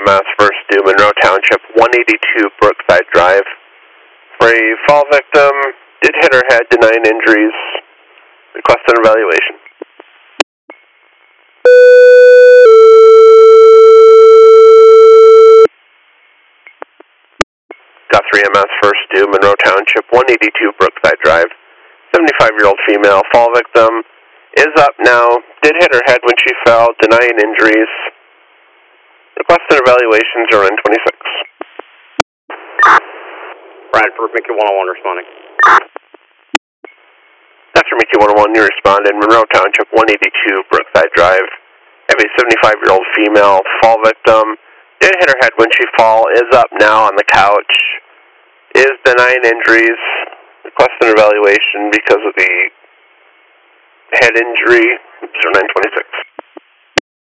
EMS, First Due, Monroe Township, 182 Brookside Drive. For a fall victim, did hit her head, denying injuries. Request an evaluation. Got 3 EMS, First Due, Monroe Township, 182 Brookside Drive. 75-year-old female, fall victim, is up now, did hit her head when she fell, denying injuries. Request an evaluation, 0N26. Bradford, Mickey 101 responding. After Mickey 101, you responded, Monroe Township, 182 Brookside Drive. Have a 75-year-old female, fall victim, did hit her head when she fell, is up now on the couch, is denying injuries. Request an evaluation because of the head injury, 0926.